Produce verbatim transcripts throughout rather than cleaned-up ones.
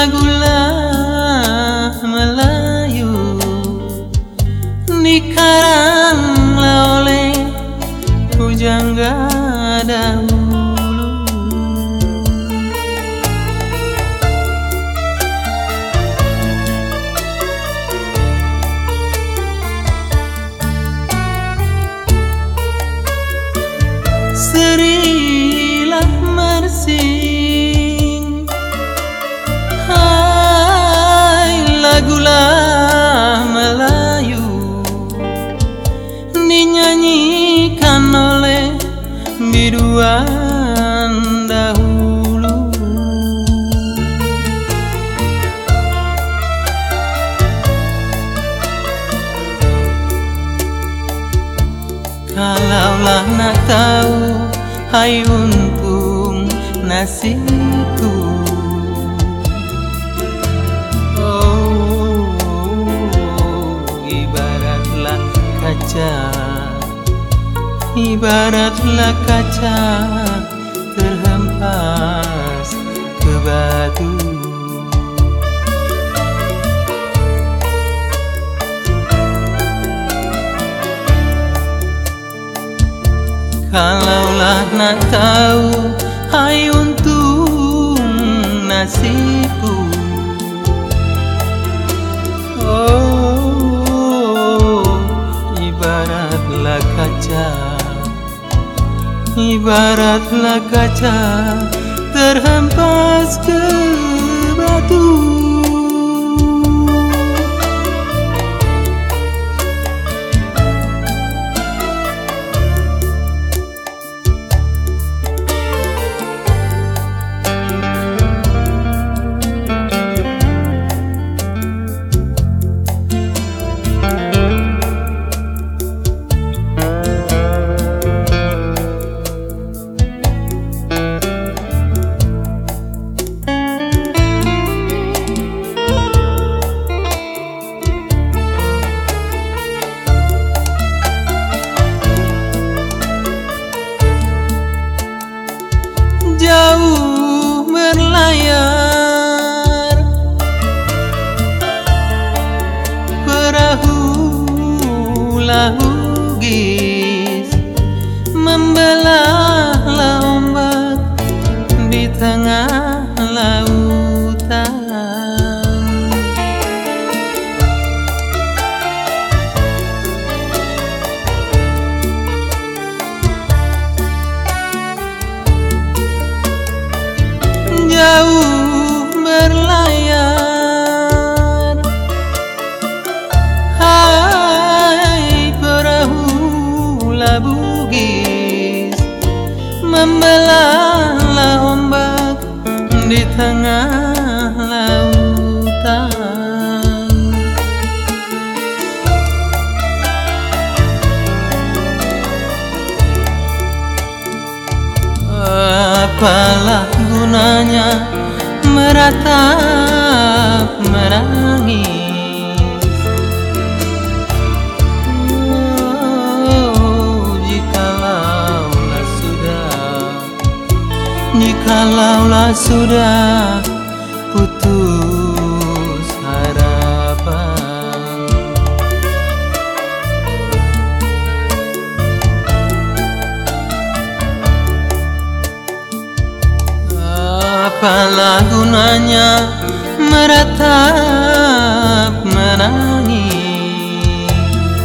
lagulah Melayu dikaranglah oleh pujangga dahulu. Serilah mersing, hai lagulah Melayu dinyanyikan oleh biduan dahulu. Kalaulah nak tahu, hai untung nasibku. Oh, ibaratlah kaca, ibaratlah kaca terhempas ke batu. Kalaulah nak tahu, hai untung nasibku. Oh, ibaratlah kaca, ibaratlah kaca terhempas ke batu. Jauh berlayar perahu lahugis, membelahlah ombak di tengah lautan. Jauh berlayar, hai perahu labugis, membelahlah ombak di tengah lautan. Apalah gunanya meratap menangis? Oh, jikalaulah sudah, jikalaulah sudah putus harapan. Apalah gunanya meratap menangis?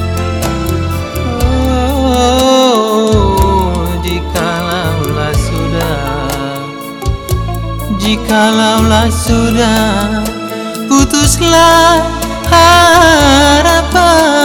Oh, jikalaulah sudah, jikalaulah sudah putuslah harapan.